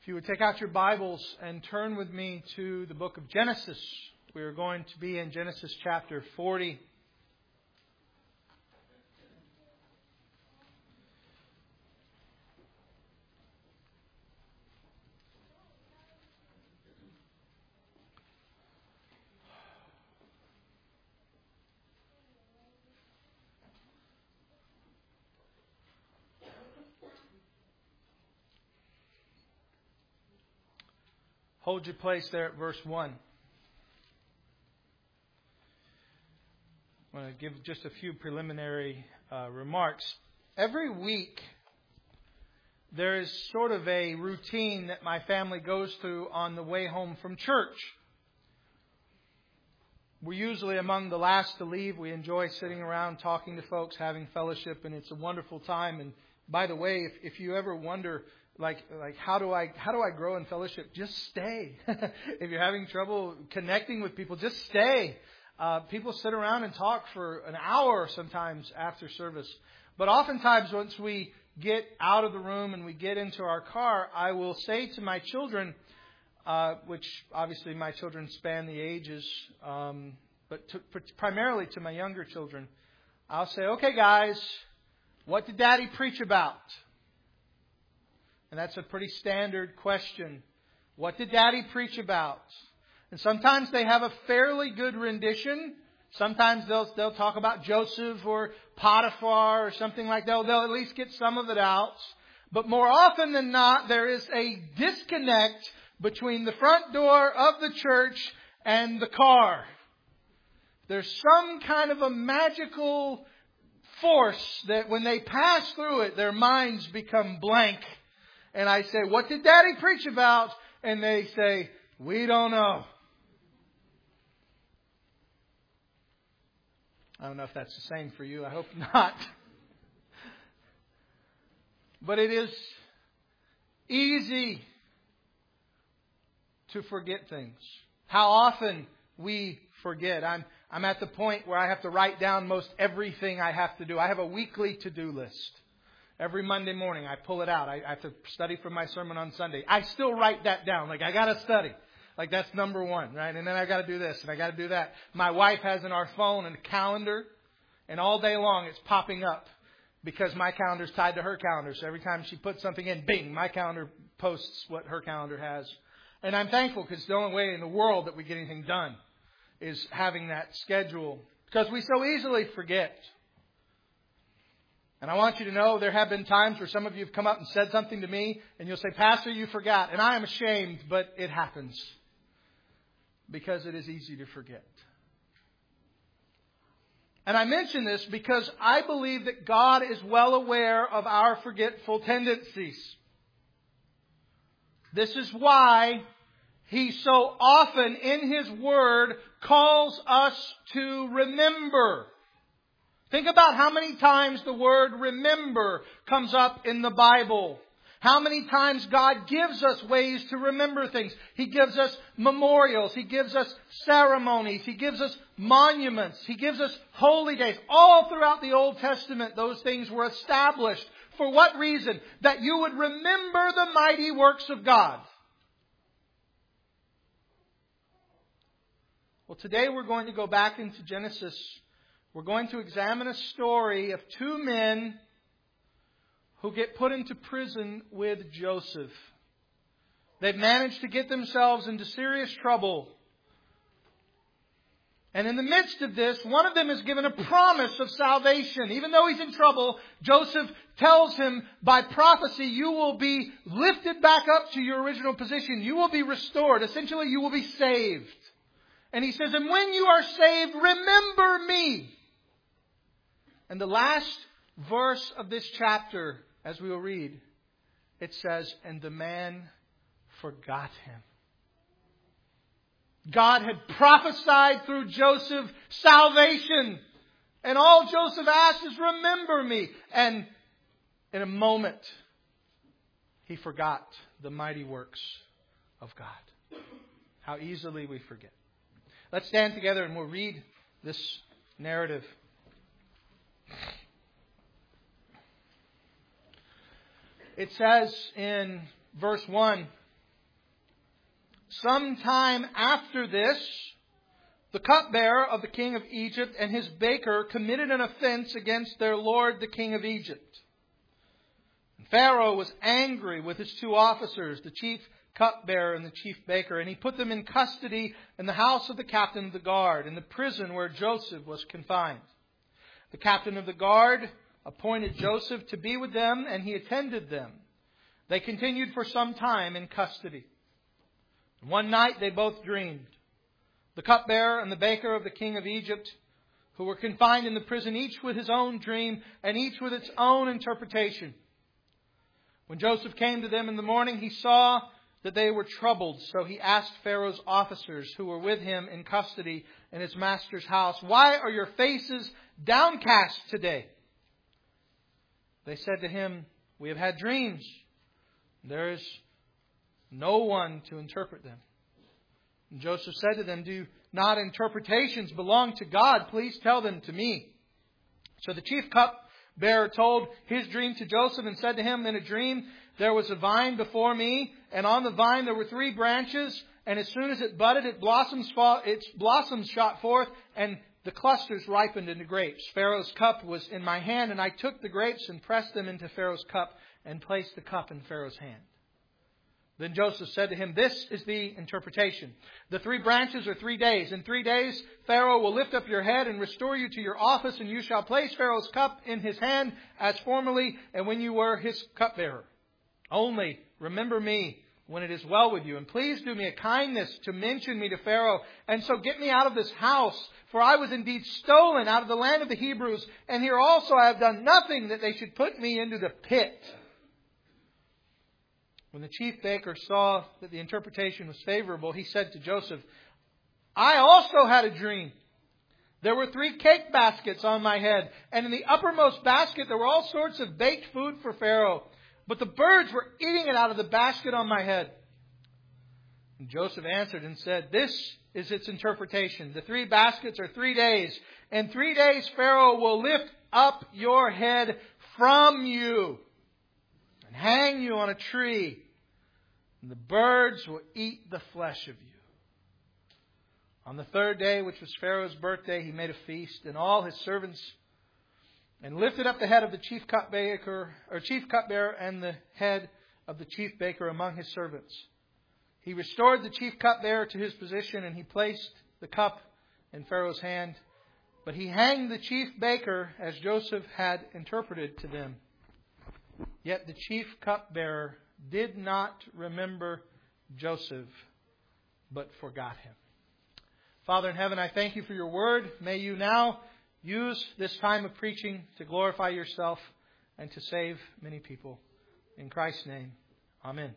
If you would take out your Bibles and turn with me to the book of Genesis. We are going to be in Genesis chapter 40. Hold your place there at verse 1. I want to give just a few preliminary remarks. Every week, there is sort of a routine that my family goes through on the way home from church. We're usually among the last to leave. We enjoy sitting around, talking to folks, having fellowship, and it's a wonderful time. And by the way, if you ever wonder, like how do I grow in fellowship? Just stay. If you're having trouble connecting with people, just stay. People sit around and talk for an hour sometimes after service. But oftentimes once we get out of the room and we get into our car, I will say to my children, which obviously my children span the ages, but primarily to my younger children, I'll say, okay guys, what did Daddy preach about? And that's a pretty standard question. What did Daddy preach about? And sometimes they have a fairly good rendition. Sometimes they'll talk about Joseph or Potiphar or something like that. They'll at least get some of it out. But more often than not, there is a disconnect between the front door of the church and the car. There's some kind of a magical force that when they pass through it, their minds become blank. And I say, what did Daddy preach about? And they say, we don't know. I don't know if that's the same for you. I hope not. But it is easy to forget things. How often we forget. I'm at the point where I have to write down most everything I have to do. I have a weekly to-do list. Every Monday morning, I pull it out. I have to study for my sermon on Sunday. I still write that down. Like, I got to study. Like, that's number one, right? And then I got to do this and I got to do that. My wife has in our phone a calendar, and all day long it's popping up because my calendar's tied to her calendar. So every time she puts something in, bing, my calendar posts what her calendar has. And I'm thankful because it's the only way in the world that we get anything done is having that schedule, because we so easily forget. And I want you to know there have been times where some of you have come up and said something to me and you'll say, Pastor, you forgot. And I am ashamed, but it happens because it is easy to forget. And I mention this because I believe that God is well aware of our forgetful tendencies. This is why He so often in His Word calls us to remember. Think about how many times the word remember comes up in the Bible. How many times God gives us ways to remember things. He gives us memorials. He gives us ceremonies. He gives us monuments. He gives us holy days. All throughout the Old Testament, those things were established. For what reason? That you would remember the mighty works of God. Well, today we're going to go back into Genesis. We're going to examine a story of two men who get put into prison with Joseph. They've managed to get themselves into serious trouble. And in the midst of this, one of them is given a promise of salvation. Even though he's in trouble, Joseph tells him by prophecy, you will be lifted back up to your original position. You will be restored. Essentially, you will be saved. And he says, and when you are saved, remember me. And the last verse of this chapter, as we will read, it says, and the man forgot him. God had prophesied through Joseph salvation. And all Joseph asked is, remember me. And in a moment, he forgot the mighty works of God. How easily we forget. Let's stand together and we'll read this narrative. It says in verse 1, Sometime after this, the cupbearer of the king of Egypt and his baker committed an offense against their lord, the king of Egypt. And Pharaoh was angry with his two officers, the chief cupbearer and the chief baker, and he put them in custody in the house of the captain of the guard, in the prison where Joseph was confined. The captain of the guard appointed Joseph to be with them, and he attended them. They continued for some time in custody. One night they both dreamed. The cupbearer and the baker of the king of Egypt, who were confined in the prison, each with his own dream and each with its own interpretation. When Joseph came to them in the morning, he saw that they were troubled. So he asked Pharaoh's officers who were with him in custody in his master's house, "Why are your faces downcast today?" They said to him, "We have had dreams. There is no one to interpret them." And Joseph said to them, "Do not interpretations belong to God? Please tell them to me." So the chief cupbearer told his dream to Joseph and said to him, "In a dream there was a vine before me, and on the vine there were 3 branches, and as soon as it budded, its blossoms shot forth, and the clusters ripened into grapes. Pharaoh's cup was in my hand, and I took the grapes and pressed them into Pharaoh's cup and placed the cup in Pharaoh's hand." Then Joseph said to him, "This is the interpretation. The 3 branches are 3 days. In 3 days, Pharaoh will lift up your head and restore you to your office, and you shall place Pharaoh's cup in his hand as formerly, and when you were his cupbearer. Only remember me when it is well with you, and please do me a kindness to mention me to Pharaoh, and so get me out of this house, for I was indeed stolen out of the land of the Hebrews, and here also I have done nothing that they should put me into the pit." When the chief baker saw that the interpretation was favorable, he said to Joseph, "I also had a dream. There were 3 cake baskets on my head, and in the uppermost basket there were all sorts of baked food for Pharaoh. But the birds were eating it out of the basket on my head." And Joseph answered and said, "This is its interpretation. The 3 baskets are 3 days. In 3 days Pharaoh will lift up your head from you and hang you on a tree. And the birds will eat the flesh of you." On the 3rd day, which was Pharaoh's birthday, he made a feast, and all his servants, and lifted up the head of the chief cupbearer and the head of the chief baker among his servants. He restored the chief cupbearer to his position, and he placed the cup in Pharaoh's hand. But he hanged the chief baker as Joseph had interpreted to them. Yet the chief cupbearer did not remember Joseph, but forgot him. Father in heaven, I thank you for your word. May you now use this time of preaching to glorify yourself and to save many people. In Christ's name, amen.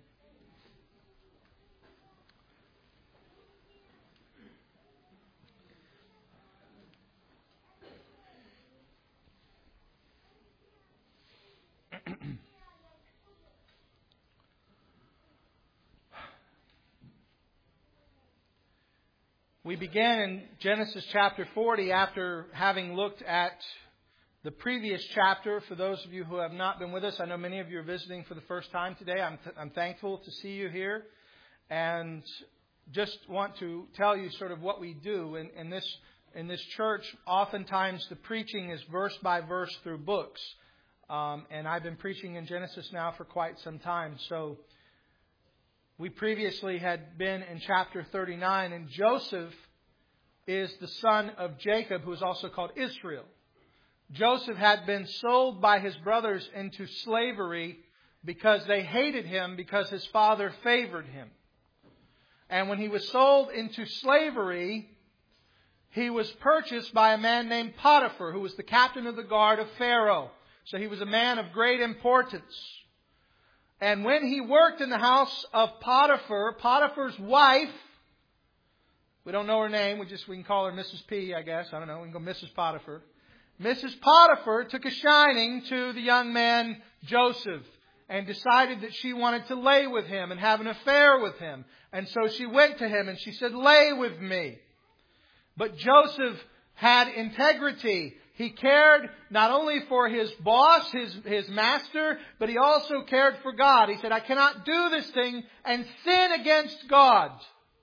We began in Genesis chapter 40 after having looked at the previous chapter. For those of you who have not been with us, I know many of you are visiting for the first time today. I'm thankful to see you here, and just want to tell you sort of what we do in this church. Oftentimes the preaching is verse by verse through books, and I've been preaching in Genesis now for quite some time. So we previously had been in chapter 39, and Joseph is the son of Jacob, who is also called Israel. Joseph had been sold by his brothers into slavery because they hated him because his father favored him. And when he was sold into slavery, he was purchased by a man named Potiphar, who was the captain of the guard of Pharaoh. So he was a man of great importance. And when he worked in the house of Potiphar, Potiphar's wife, we don't know her name, we can call her Mrs. P, I guess. I don't know, we can go Mrs. Potiphar. Mrs. Potiphar took a shining to the young man Joseph and decided that she wanted to lay with him and have an affair with him. And so she went to him and she said, "Lay with me." But Joseph had integrity. He cared not only for his boss, his master, but he also cared for God. He said, "I cannot do this thing and sin against God."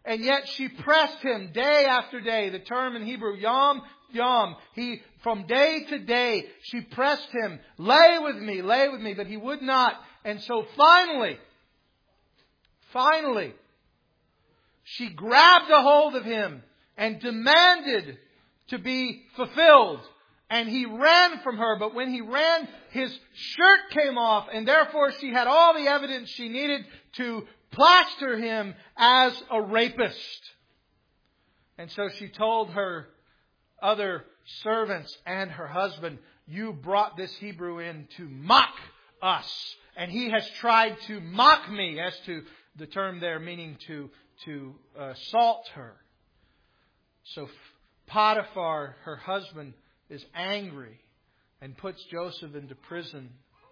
And yet she pressed him day after day. The term in Hebrew, yom, yom. From day to day, she pressed him, lay with me, but he would not. And so finally, she grabbed a hold of him and demanded to be fulfilled. And he ran from her, but when he ran, his shirt came off, and therefore she had all the evidence she needed to plaster him as a rapist. And so she told her other servants and her husband, "You brought this Hebrew in to mock us, and he has tried to mock me," as to the term there meaning to assault her. So Potiphar, her husband, is angry and puts Joseph into prison.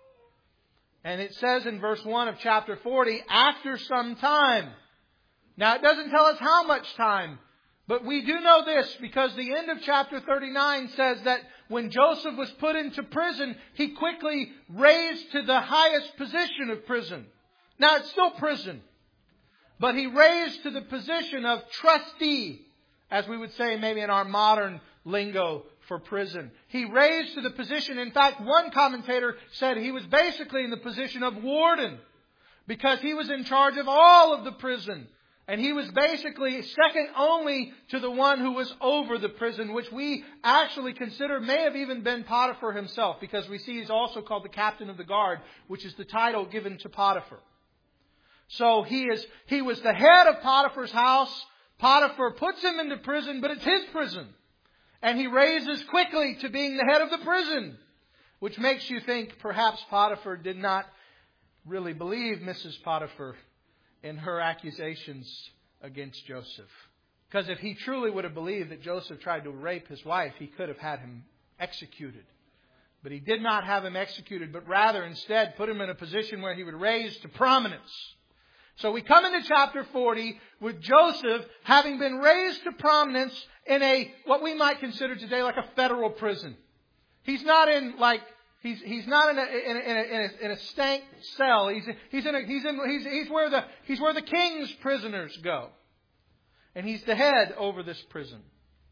And it says in verse 1 of chapter 40, after some time. Now it doesn't tell us how much time, but we do know this because the end of chapter 39 says that when Joseph was put into prison, he quickly raised to the highest position of prison. Now it's still prison, but he raised to the position of trustee, as we would say maybe in our modern lingo for prison. He raised to the position, in fact, one commentator said he was basically in the position of warden because he was in charge of all of the prison. And he was basically second only to the one who was over the prison, which we actually consider may have even been Potiphar himself, because we see he's also called the captain of the guard, which is the title given to Potiphar. So he was the head of Potiphar's house. Potiphar puts him into prison, but it's his prison. And he raises quickly to being the head of the prison, which makes you think perhaps Potiphar did not really believe Mrs. Potiphar in her accusations against Joseph. Because if he truly would have believed that Joseph tried to rape his wife, he could have had him executed. But he did not have him executed, but rather instead put him in a position where he would raise to prominence. So we come into chapter 40 with Joseph having been raised to prominence in what we might consider today like a federal prison. He's not in he's not in a stank cell. He's where the king's prisoners go, and he's the head over this prison.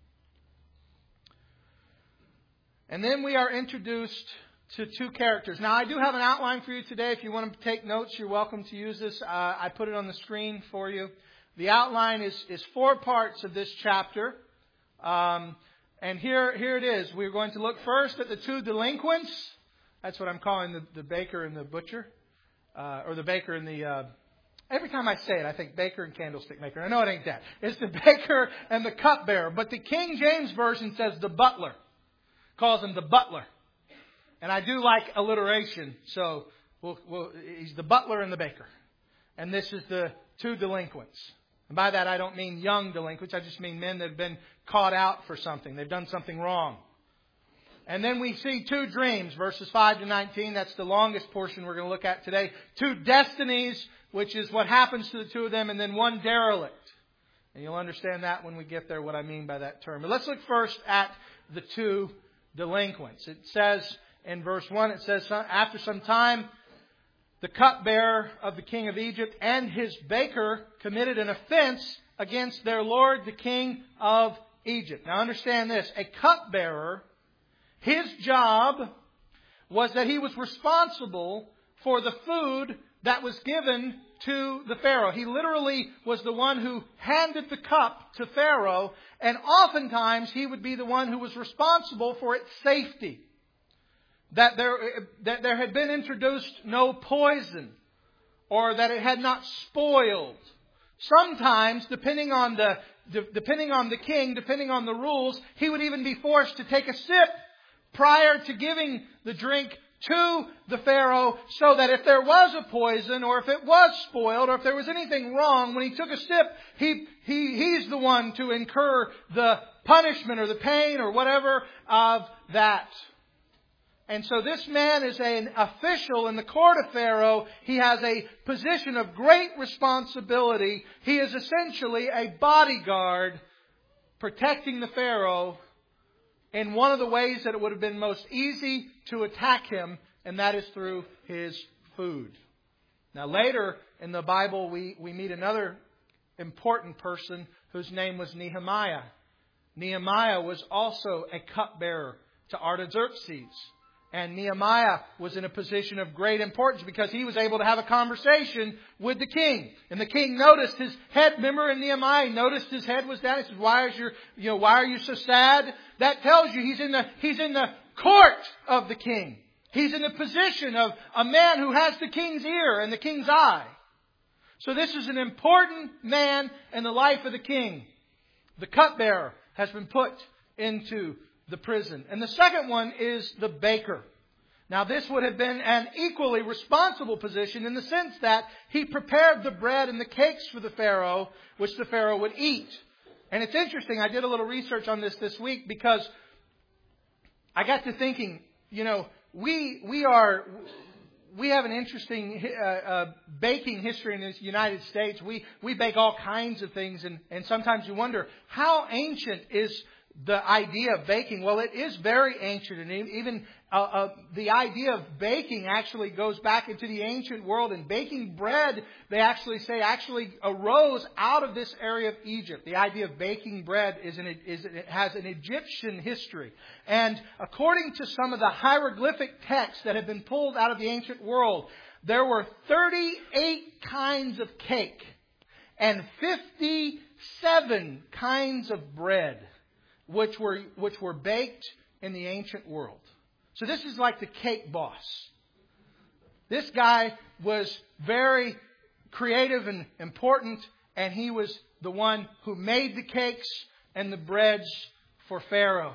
And then we are introduced to two characters. Now, I do have an outline for you today. If you want to take notes, you're welcome to use this. I put it on the screen for you. The outline is 4 parts of this chapter. And here it is. We're going to look first at the 2 delinquents. That's what I'm calling the baker and the butcher. Or the baker and the... every time I say it, I think baker and candlestick maker. I know it ain't that. It's the baker and the cupbearer. But the King James Version says the butler. Calls him the butler. And I do like alliteration, so he's the butler and the baker. And this is the 2 delinquents. And by that I don't mean young delinquents, I just mean men that have been caught out for something. They've done something wrong. And then we see 2 dreams, verses 5 to 19. That's the longest portion we're going to look at today. 2 destinies, which is what happens to the 2 of them, and then 1 derelict. And you'll understand that when we get there, what I mean by that term. But let's look first at the 2 delinquents. It says... in verse 1, it says, after some time, the cupbearer of the king of Egypt and his baker committed an offense against their lord, the king of Egypt. Now understand this. A cupbearer, his job was that he was responsible for the food that was given to the Pharaoh. He literally was the one who handed the cup to Pharaoh, and oftentimes he would be the one who was responsible for its safety. That there had been introduced no poison, or that it had not spoiled. Sometimes, depending on the king, depending on the rules, he would even be forced to take a sip prior to giving the drink to the Pharaoh, so that if there was a poison, or if it was spoiled, or if there was anything wrong, when he took a sip, he's the one to incur the punishment or the pain or whatever of that. And so this man is an official in the court of Pharaoh. He has a position of great responsibility. He is essentially a bodyguard protecting the Pharaoh in one of the ways that it would have been most easy to attack him, and that is through his food. Now later in the Bible we meet another important person whose name was Nehemiah. Nehemiah was also a cupbearer to Artaxerxes. And Nehemiah was in a position of great importance because he was able to have a conversation with the king. And the king noticed his head. Remember in Nehemiah, he noticed his head was down. He said, why are you so sad? That tells you he's in the court of the king. He's in the position of a man who has the king's ear and the king's eye. So this is an important man in the life of the king. The cupbearer has been put into the prison. And the second one is the baker. Now this would have been an equally responsible position in the sense that he prepared the bread and the cakes for the Pharaoh, which the Pharaoh would eat. And it's interesting, I did a little research on this week because I got to thinking, we have an interesting baking history in the United States. We bake all kinds of things, and sometimes you wonder, how ancient is the idea of baking? Well, it is very ancient, and even the idea of baking actually goes back into the ancient world. And baking bread, they actually say, arose out of this area of Egypt. The idea of baking bread it has an Egyptian history. And according to some of the hieroglyphic texts that have been pulled out of the ancient world, there were 38 kinds of cake and 57 kinds of bread which were baked in the ancient world. So this is like the cake boss. This guy was very creative and important, and he was the one who made the cakes and the breads for Pharaoh.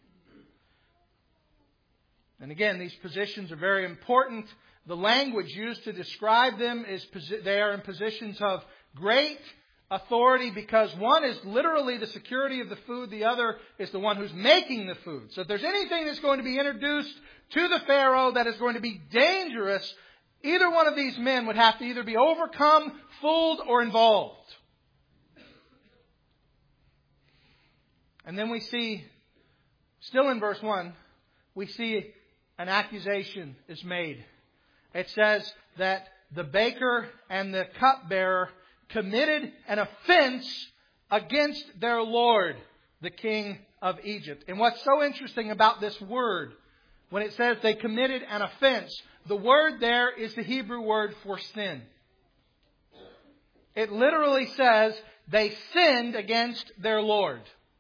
And again, these positions are very important. The language used to describe them is they are in positions of great authority because one is literally the security of the food. The other is the one who's making the food. So if there's anything that's going to be introduced to the Pharaoh that is going to be dangerous, either one of these men would have to either be overcome, fooled, or involved. And then we see, still in verse 1, we see an accusation is made. It says that the baker and the cupbearer committed an offense against their Lord, the king of Egypt. And what's so interesting about this word, when it says they committed an offense, the word there is the Hebrew word for sin. It literally says they sinned against their Lord.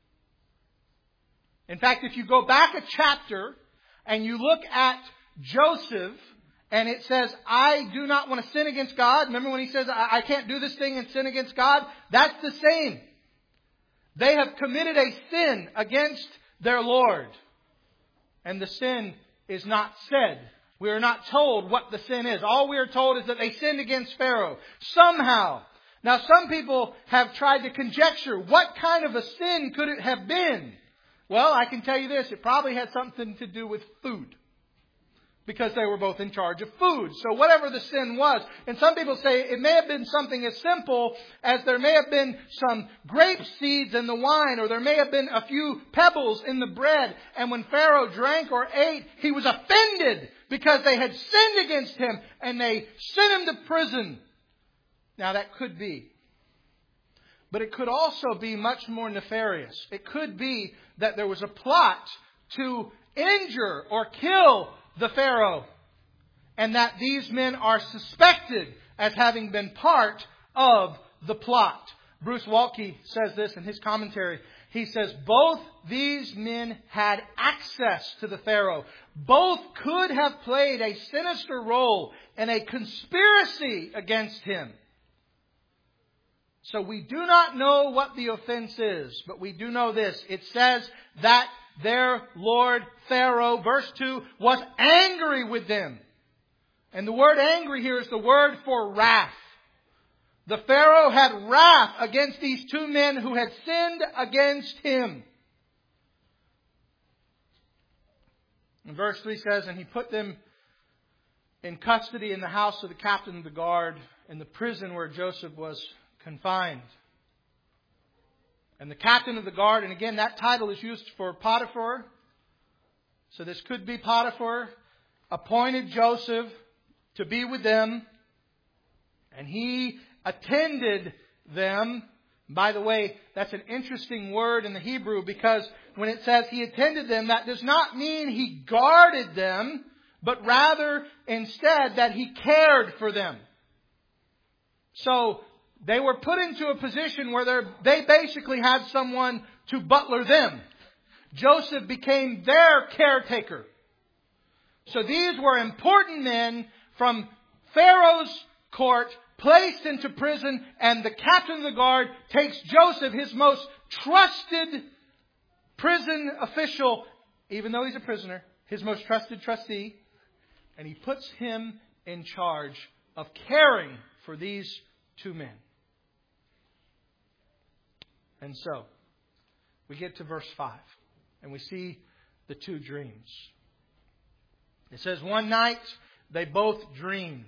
In fact, if you go back a chapter and you look at Joseph, and it says, I do not want to sin against God. Remember when he says, I can't do this thing and sin against God? That's the same. They have committed a sin against their Lord. And the sin is not said. We are not told what the sin is. All we are told is that they sinned against Pharaoh. Somehow. Now some people have tried to conjecture what kind of a sin could it have been. Well, I can tell you this. It probably had something to do with food. Because they were both in charge of food. So whatever the sin was. And some people say it may have been something as simple as there may have been some grape seeds in the wine. Or there may have been a few pebbles in the bread. And when Pharaoh drank or ate, he was offended because they had sinned against him. And they sent him to prison. Now that could be. But it could also be much more nefarious. It could be that there was a plot to injure or kill the Pharaoh, and that these men are suspected as having been part of the plot. Bruce Waltke says this in his commentary. He says, both these men had access to the Pharaoh. Both could have played a sinister role in a conspiracy against him. So we do not know what the offense is, but we do know this. It says that their Lord Pharaoh, verse 2, was angry with them. And the word angry here is the word for wrath. The Pharaoh had wrath against these two men who had sinned against him. And verse 3 says, and he put them in custody in the house of the captain of the guard in the prison where Joseph was confined. And the captain of the guard, and again that title is used for Potiphar. So this could be Potiphar, appointed Joseph to be with them. And he attended them By the way, that's an interesting word in the Hebrew, because when it says He attended them, that does not mean He guarded them, but rather instead that He cared for them. So they were put into a position where they basically had someone to butler them. Joseph became their caretaker. So these were important men from Pharaoh's court, placed into prison, and the captain of the guard takes Joseph, his most trusted prison official, even though he's a prisoner, his most trusted trustee, and he puts him in charge of caring for these two men. And so, we get to verse 5, and we see the two dreams. It says, one night they both dreamed.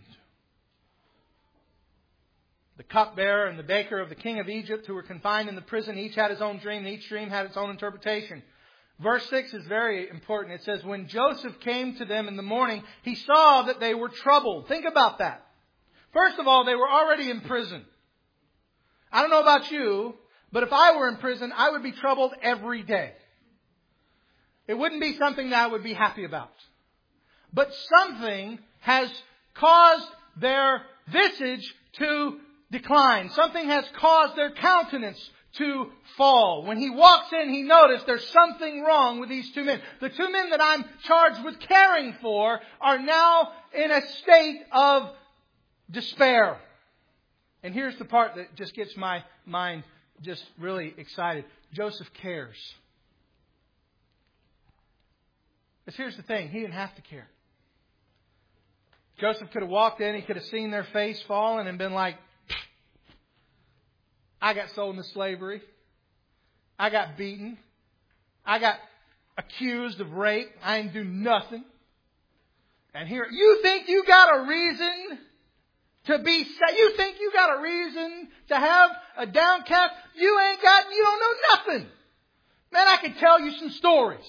The cupbearer and the baker of the king of Egypt, who were confined in the prison, each had his own dream, and each dream had its own interpretation. Verse 6 is very important. It says, when Joseph came to them in the morning, he saw that they were troubled. Think about that. First of all, they were already in prison. I don't know about you, but if I were in prison, I would be troubled every day. It wouldn't be something that I would be happy about. But something has caused their visage to decline. Something has caused their countenance to fall. When he walks in, he noticed there's something wrong with these two men. The two men that I'm charged with caring for are now in a state of despair. And here's the part that just gets my mind just really excited. Joseph cares. But here's the thing. He didn't have to care. Joseph could have walked in. He could have seen their face fallen and been like, I got sold into slavery. I got beaten. I got accused of rape. I didn't do nothing. And here, you think you got a reason to be sad? You think you got a reason to have a downcast? You don't know nothing. Man, I can tell you some stories.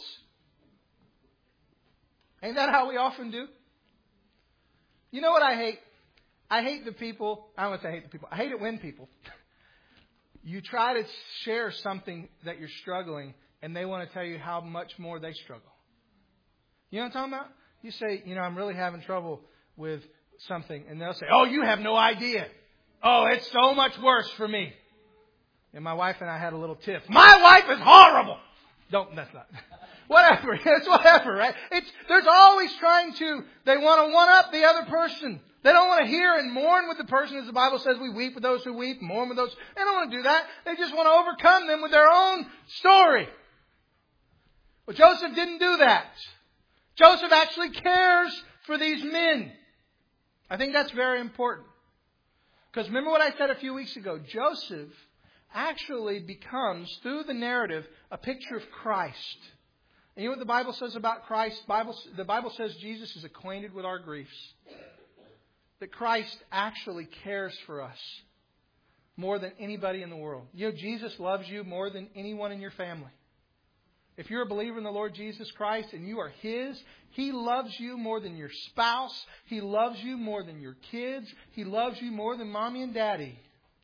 Ain't that how we often do? You know what I hate? I hate the people. I don't want to say I hate the people. I hate it when people, you try to share something that you're struggling, and they want to tell you how much more they struggle. You know what I'm talking about? You say, I'm really having trouble with something. And they'll say, oh, you have no idea. Oh, it's so much worse for me. And my wife and I had a little tiff. My wife is horrible. That's not. Whatever. It's whatever, right? There's always they want to one-up the other person. They don't want to hear and mourn with the person. As the Bible says, we weep with those who weep, mourn with those. They don't want to do that. They just want to overcome them with their own story. Well, Joseph didn't do that. Joseph actually cares for these men. I think that's very important. Because remember what I said a few weeks ago. Joseph actually becomes, through the narrative, a picture of Christ. And you know what the Bible says about Christ? The Bible says Jesus is acquainted with our griefs. That Christ actually cares for us more than anybody in the world. Jesus loves you more than anyone in your family. If you're a believer in the Lord Jesus Christ and you are His, He loves you more than your spouse. He loves you more than your kids. He loves you more than mommy and daddy.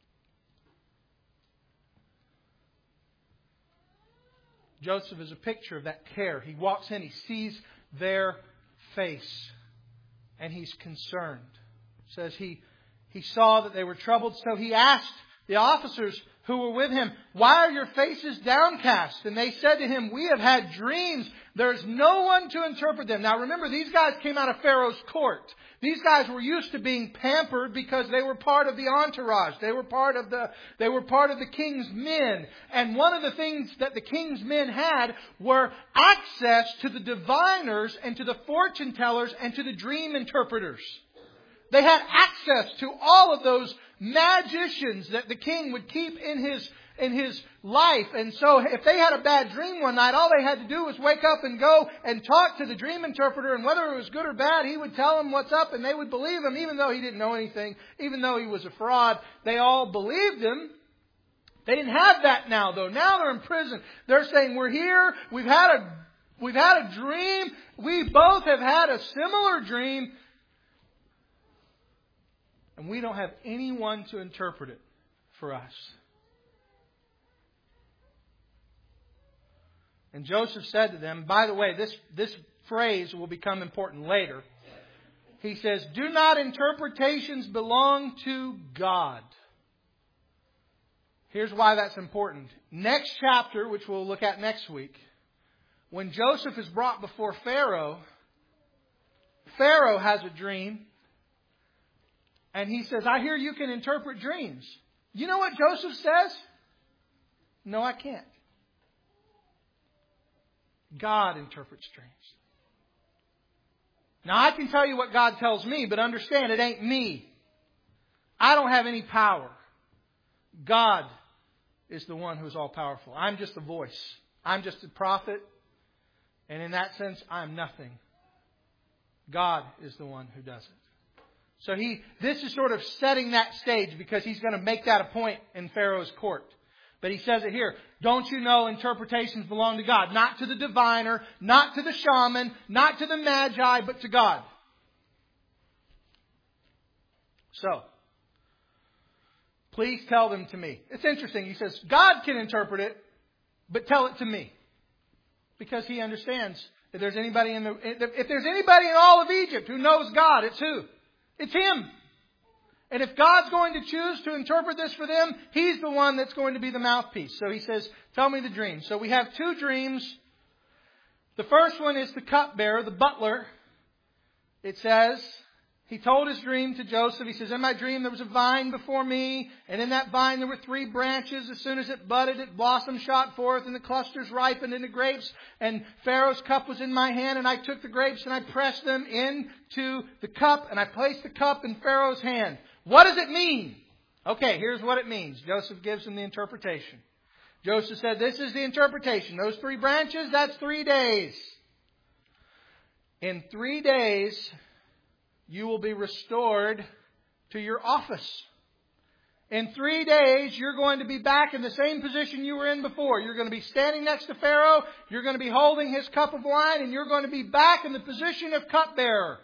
Joseph is a picture of that care. He walks in, he sees their face, and he's concerned. It says he saw that they were troubled, so he asked the officers who were with him, why are your faces downcast? And they said to him, we have had dreams. There's no one to interpret them. Now remember, these guys came out of Pharaoh's court. These guys were used to being pampered because they were part of the entourage. They were part of the king's men. And one of the things that the king's men had were access to the diviners and to the fortune tellers and to the dream interpreters. They had access to all of those magicians that the king would keep in his life. And so if they had a bad dream one night, all they had to do was wake up and go and talk to the dream interpreter. And whether it was good or bad, he would tell them what's up and they would believe him, even though he didn't know anything, even though he was a fraud. They all believed him. They didn't have that now, though. Now they're in prison. They're saying, we're here. We've had a dream. We both have had a similar dream. And we don't have anyone to interpret it for us. And Joseph said to them, by the way, this phrase will become important later. He says, do not interpretations belong to God? Here's why that's important. Next chapter, which we'll look at next week, when Joseph is brought before Pharaoh, Pharaoh has a dream. And he says, I hear you can interpret dreams. You know what Joseph says? No, I can't. God interprets dreams. Now, I can tell you what God tells me, but understand it ain't me. I don't have any power. God is the one who's all powerful. I'm just a voice. I'm just a prophet. And in that sense, I'm nothing. God is the one who does it. So this is sort of setting that stage because he's going to make that a point in Pharaoh's court. But he says it here. Don't you know interpretations belong to God? Not to the diviner, not to the shaman, not to the magi, but to God. So, please tell them to me. It's interesting. He says, God can interpret it, but tell it to me. Because he understands if there's anybody in all of Egypt who knows God, it's who? It's him. And if God's going to choose to interpret this for them, he's the one that's going to be the mouthpiece. So he says, tell me the dream. So we have two dreams. The first one is the cupbearer, the butler. It says, he told his dream to Joseph. He says, in my dream there was a vine before me, and in that vine there were 3 branches. As soon as it budded, it blossomed, shot forth, and the clusters ripened into grapes. And Pharaoh's cup was in my hand, and I took the grapes and I pressed them into the cup, and I placed the cup in Pharaoh's hand. What does it mean? Okay, here's what it means. Joseph gives him the interpretation. Joseph said, this is the interpretation. Those 3 branches, that's 3 days. In 3 days, you will be restored to your office. In 3 days, you're going to be back in the same position you were in before. You're going to be standing next to Pharaoh. You're going to be holding his cup of wine, and you're going to be back in the position of cupbearer.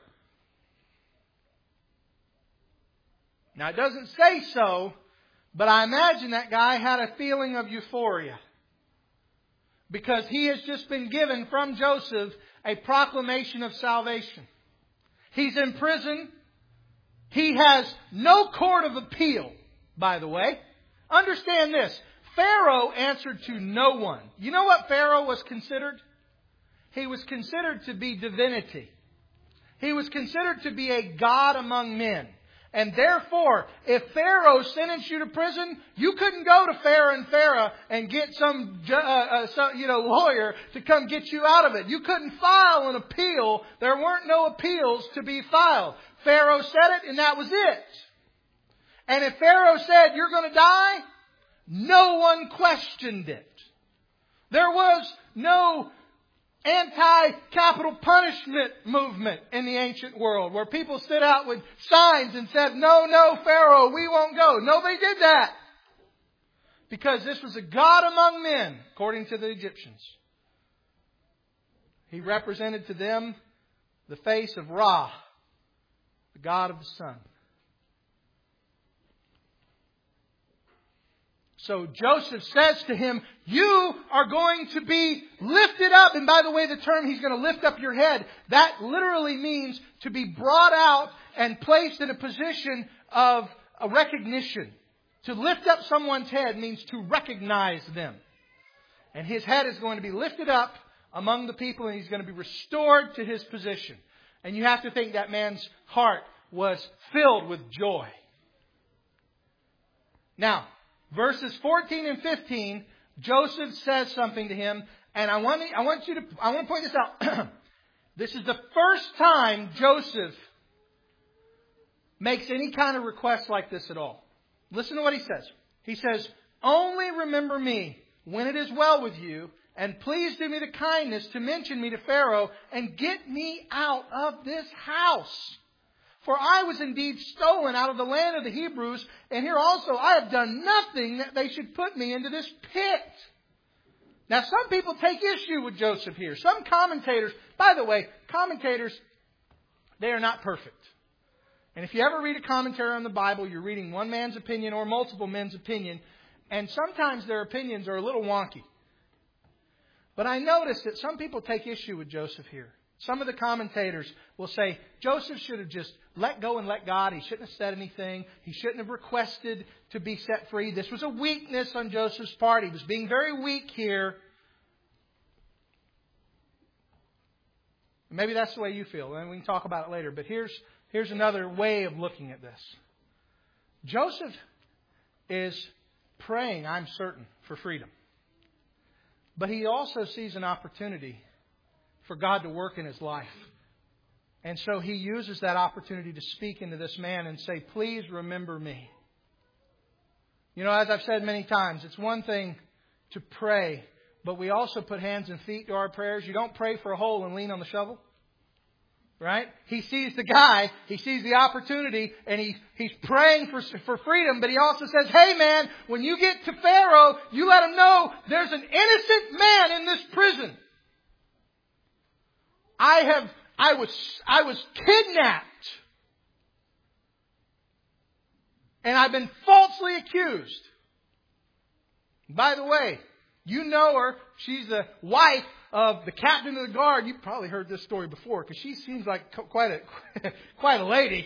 Now, it doesn't say so, but I imagine that guy had a feeling of euphoria. Because he has just been given from Joseph a proclamation of salvation. He's in prison. He has no court of appeal, by the way. Understand this. Pharaoh answered to no one. You know what Pharaoh was considered? He was considered to be divinity. He was considered to be a god among men. And therefore, if Pharaoh sentenced you to prison, you couldn't go to Pharaoh and get some lawyer to come get you out of it. You couldn't file an appeal. There weren't no appeals to be filed. Pharaoh said it, and that was it. And if Pharaoh said, you're going to die, no one questioned it. There was no anti-capital punishment movement in the ancient world where people stood out with signs and said, no, Pharaoh, we won't go. Nobody did that. Because this was a god among men, according to the Egyptians. He represented to them the face of Ra, the god of the sun. So Joseph says to him, you are going to be lifted up. And by the way, the term he's going to lift up your head, that literally means to be brought out and placed in a position of a recognition. To lift up someone's head means to recognize them. And his head is going to be lifted up among the people and he's going to be restored to his position. And you have to think that man's heart was filled with joy. Now, verses 14 and 15, Joseph says something to him, and I want to point this out. This is the first time Joseph makes any kind of request like this at all. Listen to what he says. He says, only remember me when it is well with you, and please do me the kindness to mention me to Pharaoh and get me out of this house. For I was indeed stolen out of the land of the Hebrews, and here also I have done nothing that they should put me into this pit. Now, some people take issue with Joseph here. Some commentators, by the way, commentators, they are not perfect. And if you ever read a commentary on the Bible, you're reading one man's opinion or multiple men's opinion, and sometimes their opinions are a little wonky. But I noticed that some people take issue with Joseph here. Some of the commentators will say Joseph should have just let go and let God. He shouldn't have said anything. He shouldn't have requested to be set free. This was a weakness on Joseph's part. He was being very weak here. Maybe that's the way you feel, and we can talk about it later. But here's another way of looking at this. Joseph is praying, I'm certain, for freedom. But he also sees an opportunity for God to work in his life. And so he uses that opportunity to speak into this man and say, please remember me. You know, as I've said many times, it's one thing to pray, but we also put hands and feet to our prayers. You don't pray for a hole and lean on the shovel. Right? He sees the guy, he sees the opportunity, and he's praying for freedom, but he also says, hey man, when you get to Pharaoh, you let him know there's an innocent man in this prison. I was kidnapped. And I've been falsely accused. By the way, you know her. She's the wife of the captain of the guard. You've probably heard this story before because she seems like quite a lady.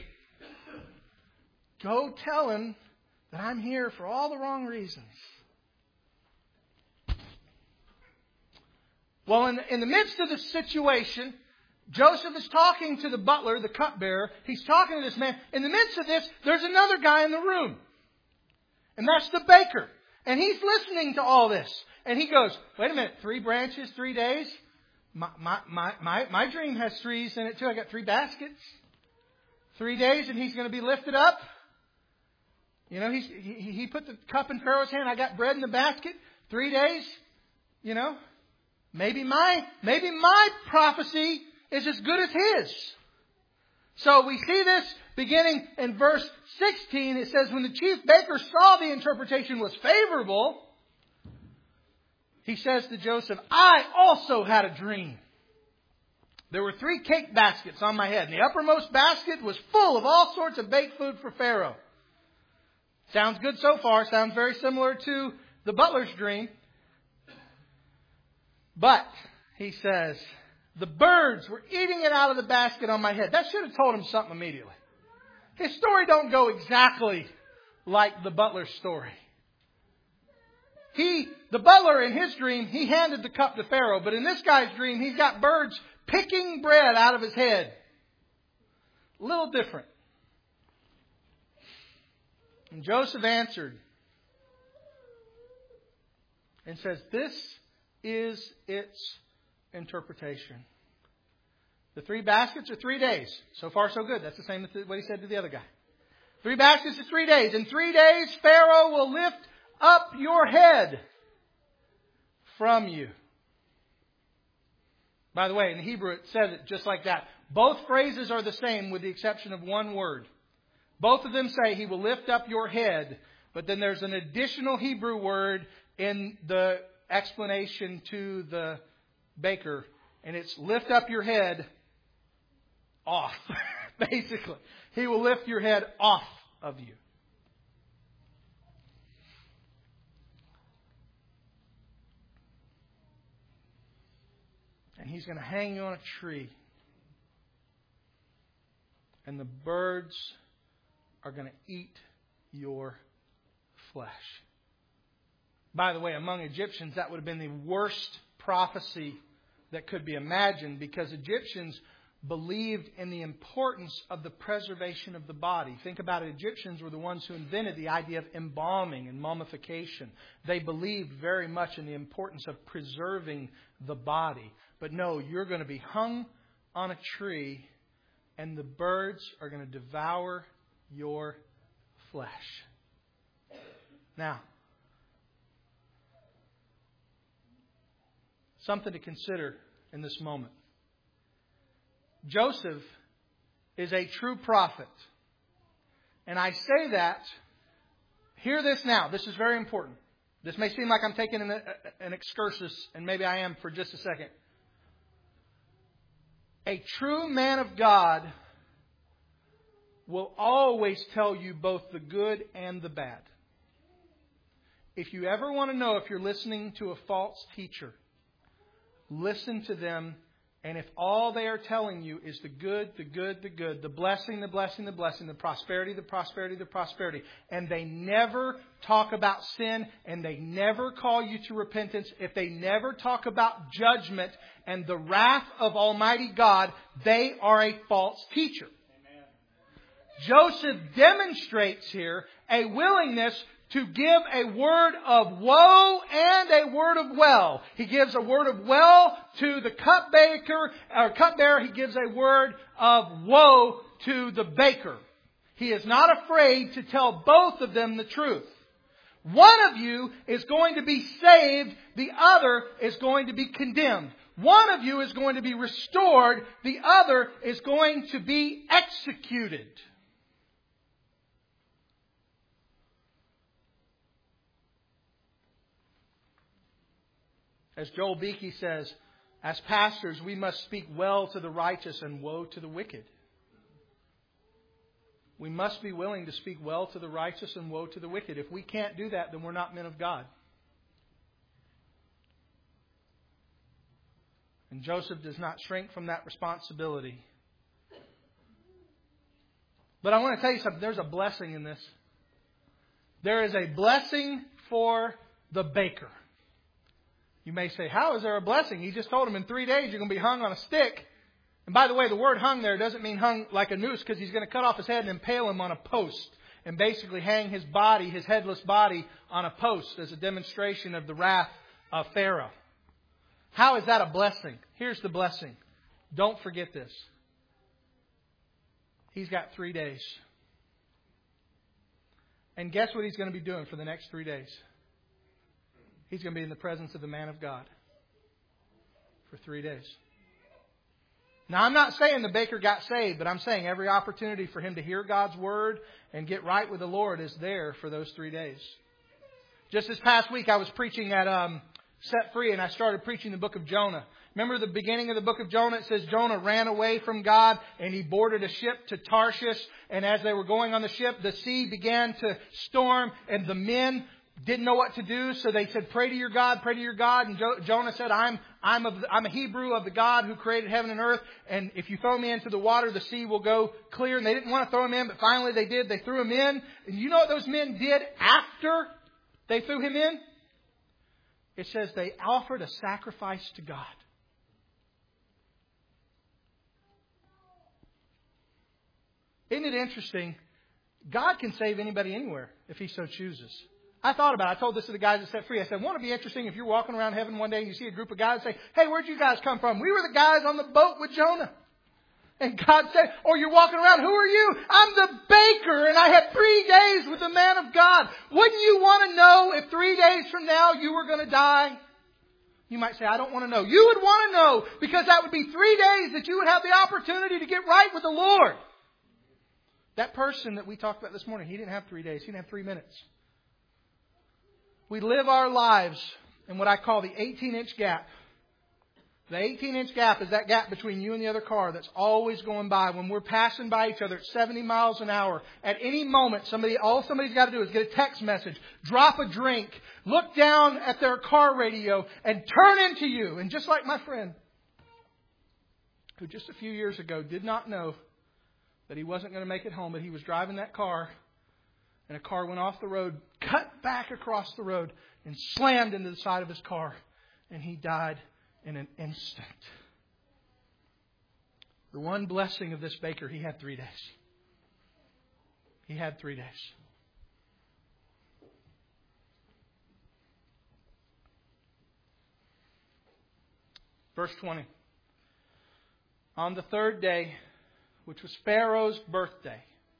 Go tell him that I'm here for all the wrong reasons. Well, in the midst of the situation, Joseph is talking to the butler, the cupbearer. He's talking to this man. In the midst of this, there's another guy in the room. And that's the baker. And he's listening to all this. And he goes, wait a minute, 3 branches, 3 days? My dream has 3s in it too. I got 3 baskets. 3 days and he's going to be lifted up. You know, he put the cup in Pharaoh's hand. I got bread in the basket. 3 days. You know, maybe my prophecy is as good as his. So we see this beginning in verse 16. It says, when the chief baker saw the interpretation was favorable, he says to Joseph, I also had a dream. There were 3 cake baskets on my head. And the uppermost basket was full of all sorts of baked food for Pharaoh. Sounds good so far. Sounds very similar to the butler's dream. But, he says, the birds were eating it out of the basket on my head. That should have told him something immediately. His story don't go exactly like the butler's story. The butler in his dream, he handed the cup to Pharaoh. But in this guy's dream, he's got birds picking bread out of his head. A little different. And Joseph answered and says, this is its interpretation. The 3 baskets are 3 days. So far, so good. That's the same as what he said to the other guy. 3 baskets is 3 days. In 3 days, Pharaoh will lift up your head from you. By the way, in the Hebrew it says it just like that. Both phrases are the same with the exception of one word. Both of them say he will lift up your head. But then there's an additional Hebrew word in the explanation to the baker. And it's lift up your head off. Basically. He will lift your head off of you. And he's going to hang you on a tree. And the birds are going to eat your flesh. By the way, among Egyptians, that would have been the worst prophecy that could be imagined, because Egyptians believed in the importance of the preservation of the body. Think about it. Egyptians were the ones who invented the idea of embalming and mummification. They believed very much in the importance of preserving the body. But no, you're going to be hung on a tree and the birds are going to devour your flesh. Now, something to consider in this moment. Joseph is a true prophet. And I say that, hear this now. This is very important. This may seem like I'm taking an excursus, and maybe I am for just a second. A true man of God will always tell you both the good and the bad. If you ever want to know if you're listening to a false teacher, listen to them. And if all they are telling you is the good, the good, the good, the blessing, the blessing, the blessing, the prosperity, the prosperity, the prosperity, and they never talk about sin and they never call you to repentance, if they never talk about judgment and the wrath of Almighty God, they are a false teacher. Amen. Joseph demonstrates here a willingness to give a word of woe and a word of well. He gives a word of well to the cupbearer. He gives a word of woe to the baker. He is not afraid to tell both of them the truth. One of you is going to be saved. The other is going to be condemned. One of you is going to be restored. The other is going to be executed. As Joel Beakey says, as pastors, we must speak well to the righteous and woe to the wicked. We must be willing to speak well to the righteous and woe to the wicked. If we can't do that, then we're not men of God. And Joseph does not shrink from that responsibility. But I want to tell you something. There's a blessing in this. There is a blessing for the baker. You may say, how is there a blessing? He just told him in 3 days you're going to be hung on a stick. And by the way, the word hung there doesn't mean hung like a noose, because he's going to cut off his head and impale him on a post and basically hang his body, his headless body, on a post as a demonstration of the wrath of Pharaoh. How is that a blessing? Here's the blessing. Don't forget this. He's got 3 days. And guess what he's going to be doing for the next 3 days? He's going to be in the presence of the man of God for 3 days. Now, I'm not saying the baker got saved, but I'm saying every opportunity for him to hear God's word and get right with the Lord is there for those 3 days. Just this past week, I was preaching at Set Free, and I started preaching the book of Jonah. Remember the beginning of the book of Jonah? It says Jonah ran away from God and he boarded a ship to Tarshish. And as they were going on the ship, the sea began to storm and the men didn't know what to do, so they said, pray to your God, pray to your God. And Jonah said, I'm a Hebrew of the God who created heaven and earth, and if you throw me into the water, the sea will go clear. And they didn't want to throw him in, but finally they did. They threw him in. And you know what those men did after they threw him in? It says they offered a sacrifice to God. Isn't it interesting? God can save anybody anywhere if He so chooses. I thought about it. I told this to the guys at Set Free. I said, won't it be interesting if you're walking around heaven one day and you see a group of guys and say, hey, where'd you guys come from? We were the guys on the boat with Jonah. And God said, or you're walking around, who are you? I'm the baker, and I had 3 days with the man of God. Wouldn't you want to know if 3 days from now you were going to die? You might say, I don't want to know. You would want to know, because that would be 3 days that you would have the opportunity to get right with the Lord. That person that we talked about this morning, he didn't have 3 days. He didn't have 3 minutes. We live our lives in what I call the 18-inch gap. The 18-inch gap is that gap between you and the other car that's always going by. When we're passing by each other at 70 miles an hour, at any moment, all somebody's got to do is get a text message, drop a drink, look down at their car radio, and turn into you. And just like my friend, who just a few years ago did not know that he wasn't going to make it home, but he was driving that car, and a car went off the road, cut back across the road, and slammed into the side of his car, and he died in an instant. The one blessing of this baker, he had 3 days. He had 3 days. Verse 20. On the third day, which was Pharaoh's birthday.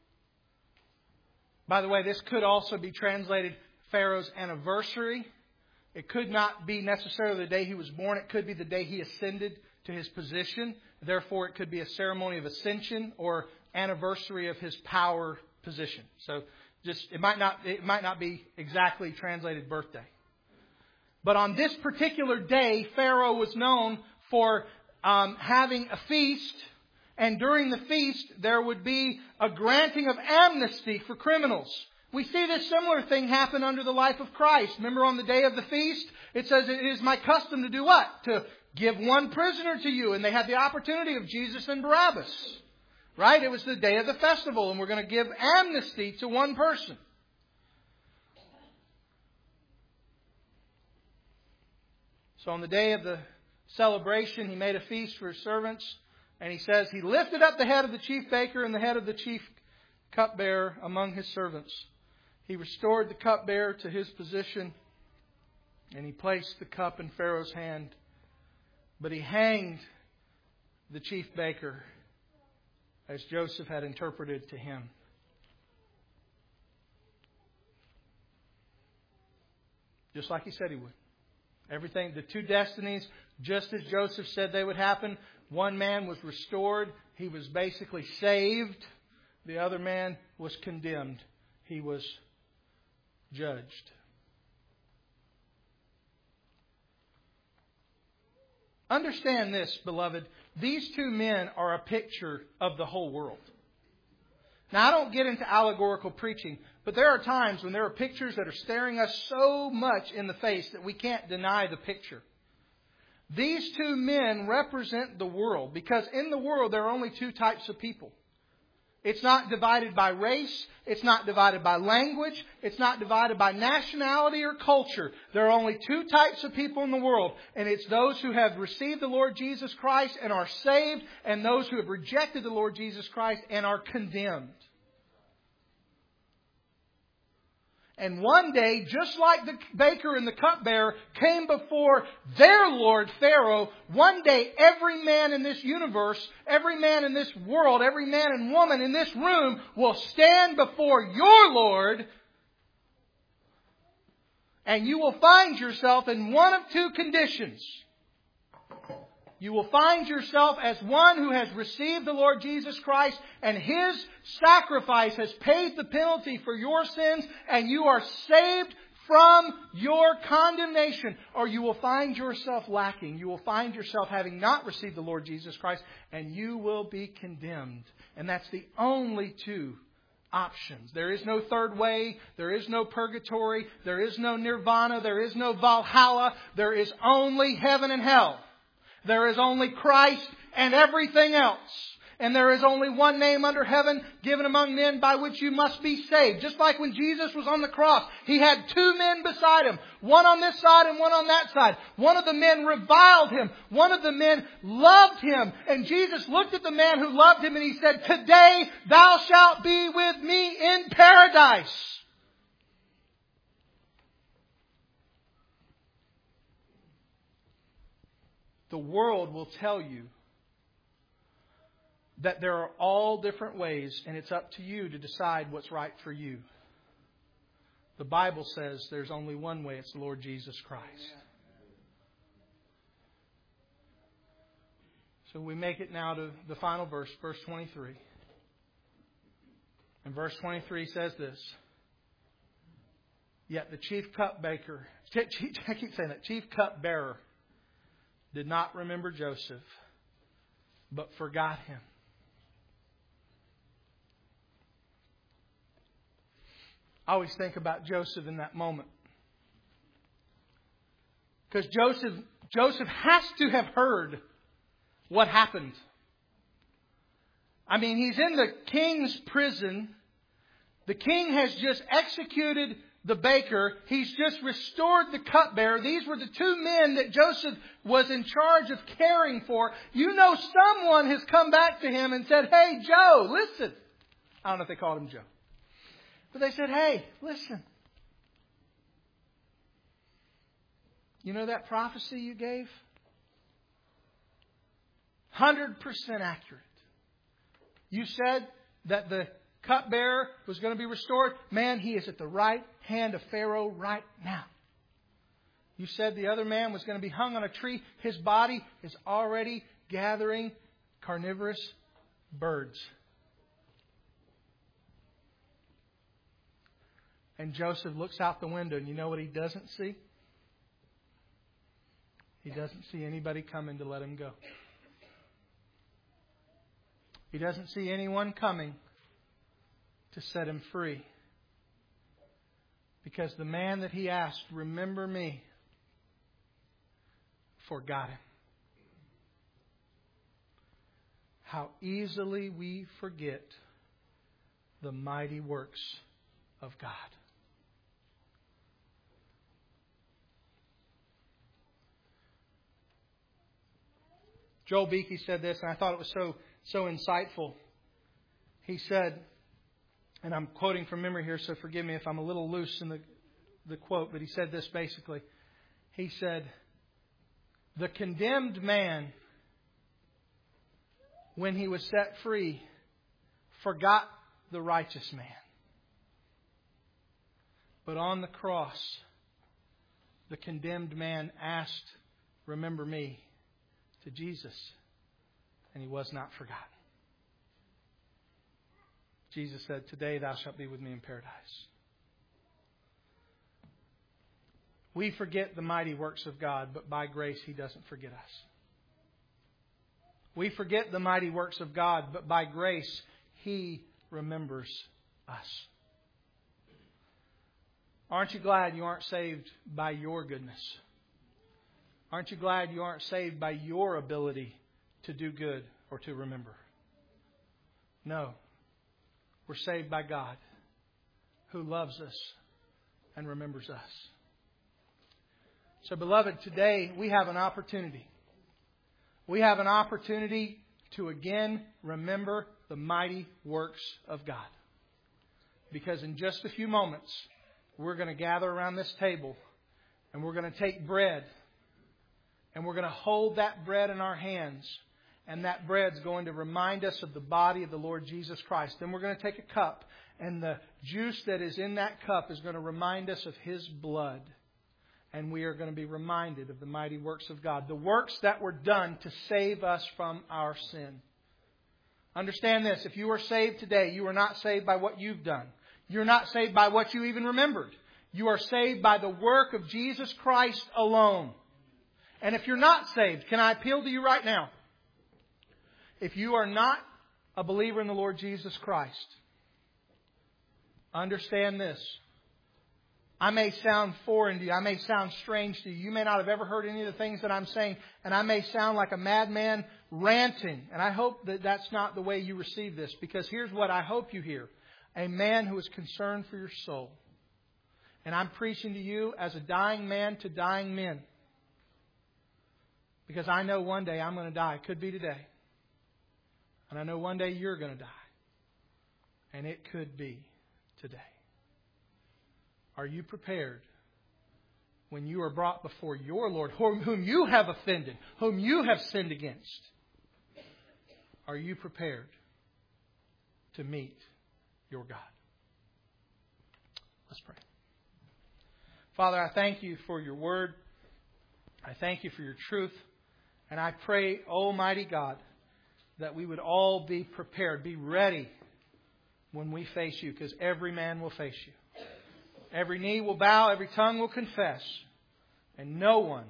By the way, this could also be translated Pharaoh's anniversary. It could not be necessarily the day he was born. It could be the day he ascended to his position. Therefore, it could be a ceremony of ascension or anniversary of his power position. So, it might not be exactly translated birthday. But on this particular day, Pharaoh was known for having a feast. And during the feast, there would be a granting of amnesty for criminals. We see this similar thing happen under the life of Christ. Remember on the day of the feast, it says it is my custom to do what? To give one prisoner to you. And they had the opportunity of Jesus and Barabbas. Right? It was the day of the festival, and we're going to give amnesty to one person. So on the day of the celebration, he made a feast for his servants. And he says, he lifted up the head of the chief baker and the head of the chief cupbearer among his servants. He restored the cupbearer to his position, and he placed the cup in Pharaoh's hand. But he hanged the chief baker as Joseph had interpreted to him. Just like he said he would. Everything, the two destinies, just as Joseph said they would happen. One man was restored. He was basically saved. The other man was condemned. He was judged. Understand this, beloved. These two men are a picture of the whole world. Now, I don't get into allegorical preaching, but there are times when there are pictures that are staring us so much in the face that we can't deny the picture. These two men represent the world, because in the world there are only two types of people. It's not divided by race. It's not divided by language. It's not divided by nationality or culture. There are only two types of people in the world. And it's those who have received the Lord Jesus Christ and are saved, and those who have rejected the Lord Jesus Christ and are condemned. And one day, just like the baker and the cupbearer came before their Lord Pharaoh, one day every man in this universe, every man in this world, every man and woman in this room will stand before your Lord, and you will find yourself in one of two conditions. You will find yourself as one who has received the Lord Jesus Christ, and His sacrifice has paid the penalty for your sins, and you are saved from your condemnation. Or you will find yourself lacking. You will find yourself having not received the Lord Jesus Christ, and you will be condemned. And that's the only two options. There is no third way. There is no purgatory. There is no nirvana. There is no Valhalla. There is only heaven and hell. There is only Christ and everything else. And there is only one name under heaven given among men by which you must be saved. Just like when Jesus was on the cross, He had two men beside Him. One on this side and one on that side. One of the men reviled Him. One of the men loved Him. And Jesus looked at the man who loved Him and He said, "Today thou shalt be with me in paradise." The world will tell you that there are all different ways, and it's up to you to decide what's right for you. The Bible says there's only one way. It's the Lord Jesus Christ. So we make it now to the final verse, verse 23. And verse 23 says this: "Yet the chief cupbearer," I keep saying that, chief cupbearer, "did not remember Joseph, but forgot him." I always think about Joseph in that moment. Because Joseph has to have heard what happened. I mean, he's in the king's prison. The king has just executed the baker. He's just restored the cupbearer. These were the two men that Joseph was in charge of caring for. You know, someone has come back to him and said, "Hey, Joe, listen." I don't know if they called him Joe. But they said, "Hey, listen. You know that prophecy you gave? 100% accurate. You said that the cupbearer was going to be restored. Man, he is at the right hand of Pharaoh right now. You said the other man was going to be hung on a tree. His body is already gathering carnivorous birds." And Joseph looks out the window, and you know what he doesn't see? He doesn't see anybody coming to let him go. He doesn't see anyone coming to set him free. Because the man that he asked, "Remember me," forgot him. how easily we forget the mighty works of God. Joel Beakey said this, and I thought it was so insightful. He said, and I'm quoting from memory here, so forgive me if I'm a little loose in the quote, but he said this basically. He said, the condemned man, when he was set free, forgot the righteous man. But on the cross, the condemned man asked, "Remember me," to Jesus, and he was not forgotten. Jesus said, "Today thou shalt be with me in paradise." We forget the mighty works of God, but by grace He doesn't forget us. We forget the mighty works of God, but by grace He remembers us. Aren't you glad you aren't saved by your goodness? Aren't you glad you aren't saved by your ability to do good or to remember? No. We're saved by God, who loves us and remembers us. So, beloved, today we have an opportunity. We have an opportunity to again remember the mighty works of God. Because in just a few moments, we're going to gather around this table and we're going to take bread and we're going to hold that bread in our hands. And that bread's going to remind us of the body of the Lord Jesus Christ. Then we're going to take a cup, and the juice that is in that cup is going to remind us of His blood. And we are going to be reminded of the mighty works of God. The works that were done to save us from our sin. Understand this. If you are saved today, you are not saved by what you've done. You're not saved by what you even remembered. You are saved by the work of Jesus Christ alone. And if you're not saved, can I appeal to you right now? If you are not a believer in the Lord Jesus Christ, understand this. I may sound foreign to you. I may sound strange to you. You may not have ever heard any of the things that I'm saying. And I may sound like a madman ranting. And I hope that that's not the way you receive this. Because here's what I hope you hear. A man who is concerned for your soul. And I'm preaching to you as a dying man to dying men. Because I know one day I'm going to die. It could be today. And I know one day you're going to die. And it could be today. Are you prepared when you are brought before your Lord, whom you have offended, whom you have sinned against? Are you prepared to meet your God? Let's pray. Father, I thank You for Your word. I thank You for Your truth. And I pray, Almighty God, that we would all be prepared, be ready when we face You, because every man will face You. Every knee will bow, every tongue will confess, and no one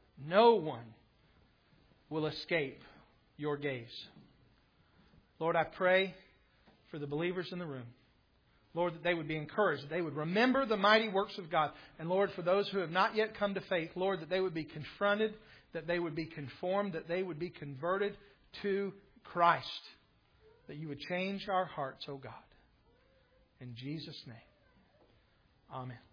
will escape Your gaze. Lord, I pray for the believers in the room. Lord, that they would be encouraged, that they would remember the mighty works of God. And Lord, for those who have not yet come to faith, Lord, that they would be confronted, that they would be conformed, that they would be converted to Christ. That You would change our hearts, O God. In Jesus' name. Amen.